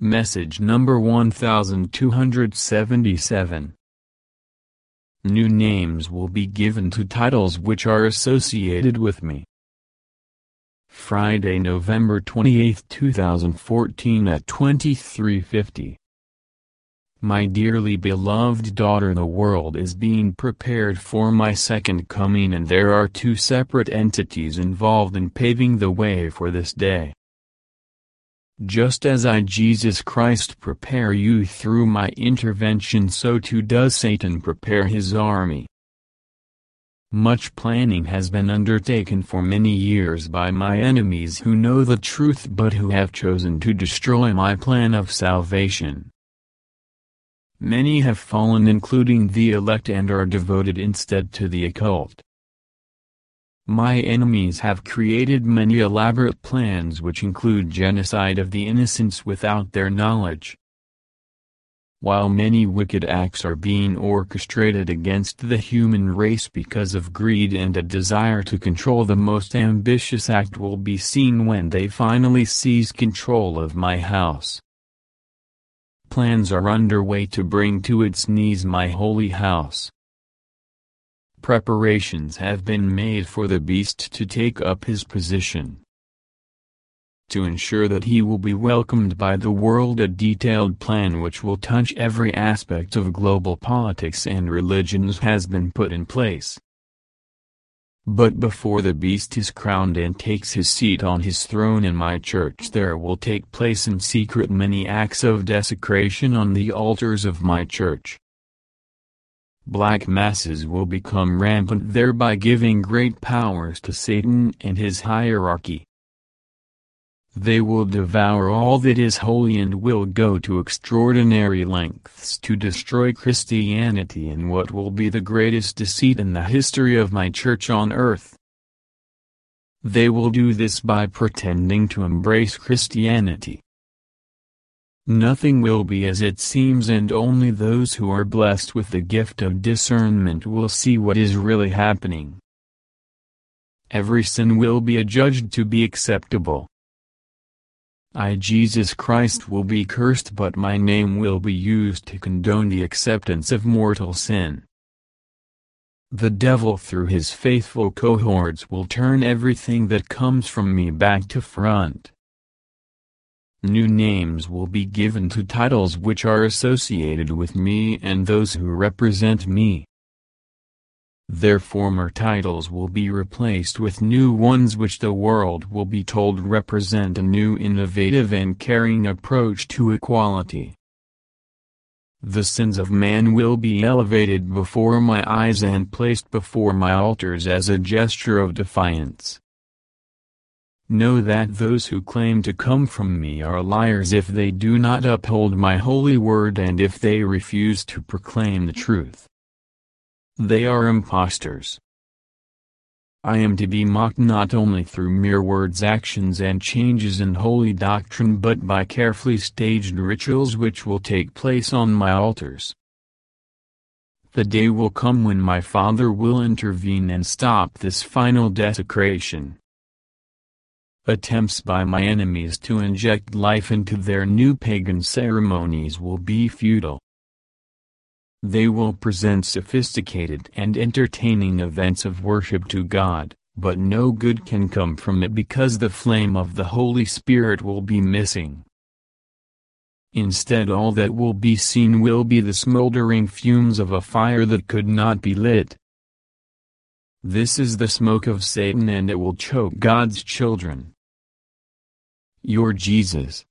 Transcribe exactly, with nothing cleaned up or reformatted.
Message number one thousand two hundred seventy-seven. New names will be given to titles which are associated with me. Friday, November twenty-eighth, two thousand fourteen at twenty-three fifty. My dearly beloved daughter, the world is being prepared for my second coming, and there are two separate entities involved in paving the way for this day. Just as I, Jesus Christ, prepare you through my intervention, so too does Satan prepare his army. Much planning has been undertaken for many years by my enemies who know the truth but who have chosen to destroy my plan of salvation. Many have fallen, including the elect, and are devoted instead to the occult. My enemies have created many elaborate plans which include genocide of the innocents without their knowledge. While many wicked acts are being orchestrated against the human race because of greed and a desire to control, the most ambitious act will be seen when they finally seize control of my house. Plans are underway to bring to its knees my holy house. Preparations have been made for the beast to take up his position. To ensure that he will be welcomed by the world, a detailed plan which will touch every aspect of global politics and religions has been put in place. But before the beast is crowned and takes his seat on his throne in my church, there will take place in secret many acts of desecration on the altars of my church. Black masses will become rampant, thereby giving great powers to Satan and his hierarchy. They will devour all that is holy and will go to extraordinary lengths to destroy Christianity in what will be the greatest deceit in the history of my church on earth. They will do this by pretending to embrace Christianity. Nothing will be as it seems, and only those who are blessed with the gift of discernment will see what is really happening. Every sin will be adjudged to be acceptable. I, Jesus Christ, will be cursed, but my name will be used to condone the acceptance of mortal sin. The devil through his faithful cohorts will turn everything that comes from me back to front. New names will be given to titles which are associated with me and those who represent me. Their former titles will be replaced with new ones which the world will be told represent a new, innovative and caring approach to equality. The sins of man will be elevated before my eyes and placed before my altars as a gesture of defiance. Know that those who claim to come from me are liars if they do not uphold my holy word and if they refuse to proclaim the truth. They are impostors. I am to be mocked not only through mere words, actions and changes in holy doctrine, but by carefully staged rituals which will take place on my altars. The day will come when my Father will intervene and stop this final desecration. Attempts by my enemies to inject life into their new pagan ceremonies will be futile. They will present sophisticated and entertaining events of worship to God, but no good can come from it because the flame of the Holy Spirit will be missing. Instead, all that will be seen will be the smoldering fumes of a fire that could not be lit. This is the smoke of Satan, and it will choke God's children. Your Jesus.